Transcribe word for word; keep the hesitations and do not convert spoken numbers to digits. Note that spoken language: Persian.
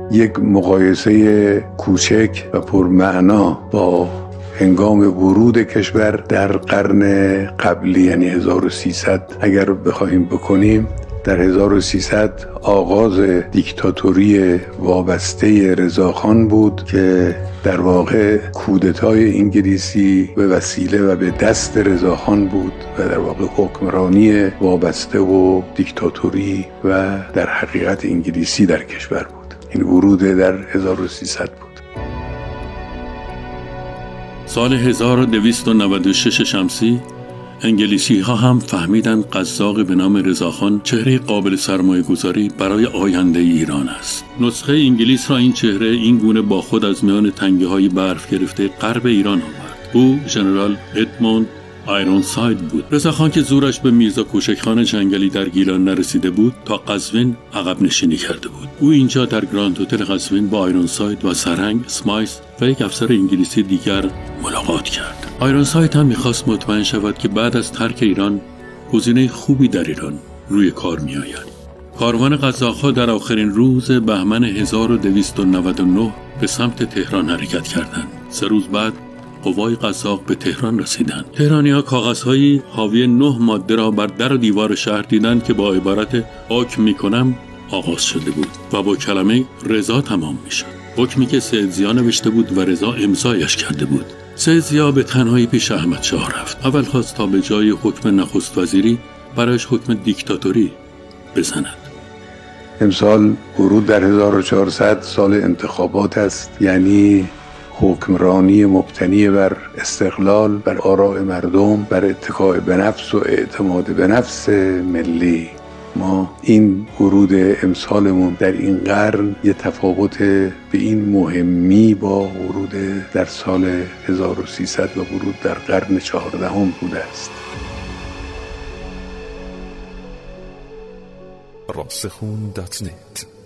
یک مقایسه کوچک و پرمعنا با هنگام ورود کشور در قرن قبلی یعنی هزار و سیصد اگر بخواهیم بکنیم، در هزار و سیصد آغاز دیکتاتوری وابسته رضاخان بود که در واقع کودتای انگلیسی به وسیله و به دست رضاخان بود و در واقع حکمرانی وابسته و دیکتاتوری و در حقیقت انگلیسی در کشور بود. این ورود در هزار و سیصد بود. سال هزار و دویست و نود و شش شمسی انگلیسی ها هم فهمیدند قزاق به نام رضاخان چهره قابل سرمایه گذاری برای آینده ایران است. نسخه انگلیس را این چهره این گونه با خود از میان تنگه های برف گرفته غرب ایران آورد. او ژنرال ادموند آیرونساید بود. رضاخان که زورش به میرزا کوچکخان جنگلی در گیلان نرسیده بود تا قزوین عقب نشینی کرده بود. او اینجا در گراند هتل قزوین با آیرونساید و سرهنگ اسمایس و یک افسر انگلیسی دیگر ملاقات کرد. آیرونساید هم میخواست مطمئن شود که بعد از ترک ایران گزینه خوبی در ایران روی کار میآید. کاروان قزاق‌ها در آخرین روز بهمن هزار و دویست و نود و نه به سمت تهران حرکت کردند. سه روز بعد قوای قزاق به تهران رسیدند. تهرانی‌ها کاغذهایی حاوی نه ماده را بر در و دیوار شهر دیدند که با عبارت حکم میکنم آغاز شده بود و با کلمه رضا تمام میشد. حکمی که سید ضیا نوشته بود و رضا امضایش کرده بود. سید ضیا به تنهایی پیش احمد شاه رفت. اول خواست تا به جای حکم نخست وزیری برایش حکم دیکتاتوری بزند. امسال ورود در هزار و چهارصد سال انتخابات است، یعنی حکمرانی مبتنی بر استقلال، بر آراء مردم، بر اتکای به نفس و اعتماد به نفس ملی. ما این ورود امسالمون در این قرن یه تفاوت به این مهمی با ورود در سال هزار و سیصد و ورود در قرن چهاردهم بوده است. راسخون دات نت